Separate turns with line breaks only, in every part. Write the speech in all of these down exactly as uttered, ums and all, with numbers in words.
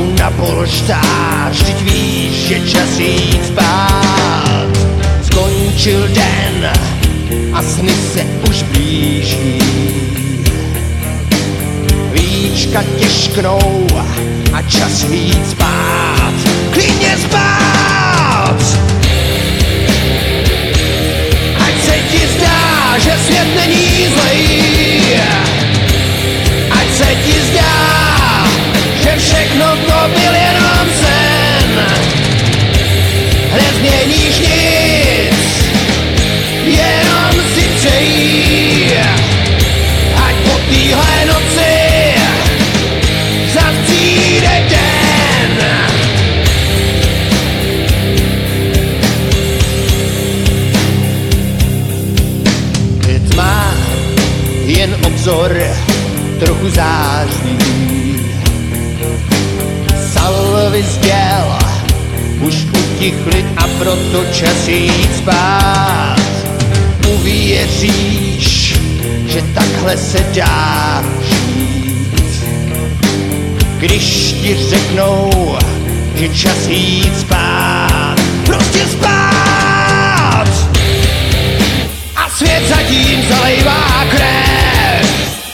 hlavu na polštář, vždyť víš, že čas jít spát. Skončil den a sny se už blíží. Víčka těžknou a čas jít spát. Klidně spát! Ať se ti zdá, že svět není zlej. Ať se ti zdá, že všechno to byl jenom sen. Nezměníš nic, jenom si přeji, ať po téhle noci zas přijde den. Je tma, jen obzor trochu září. Salvy z děl už utichly a proto čas jít spát. Uvěříš, že takhle se dá žít, když ti řeknou, že čas jít spát. Prostě spát! A svět zatím zalejvá krev.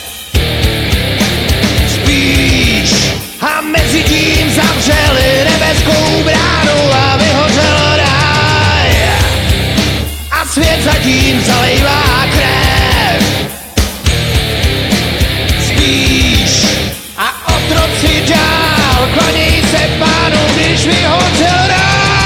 Spíš a mezi tím zavřeli nebeskou bránu a vyhořel ráj. A svět zatím zalejvá krev. Spíš a otroci dál klaněj se pánu, když vyhořel ráj.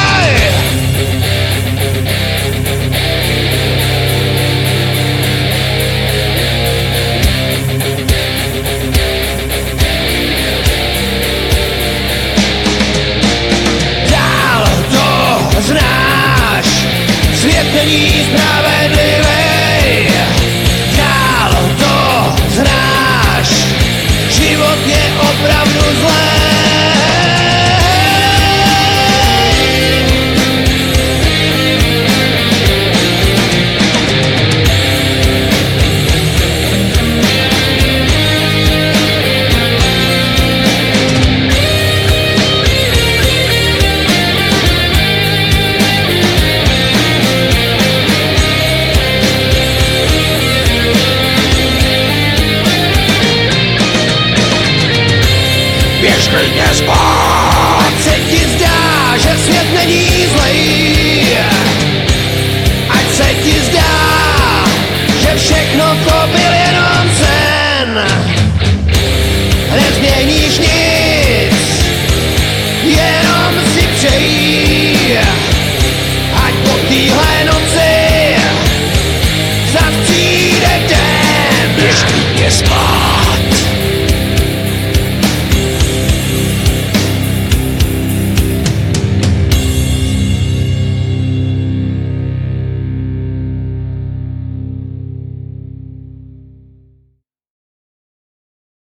Dál to znáš, svět není spravedlivý. Dál to znáš, život je opravdu zlý. Běž klidně spát! Ať se ti zdá, že svět není zlej. Ať se ti zdá, že všechno to byl jenom sen. Nezměníš nic, jenom si přeji, ať po téhle noci zas přijde den. Běž klidně spát!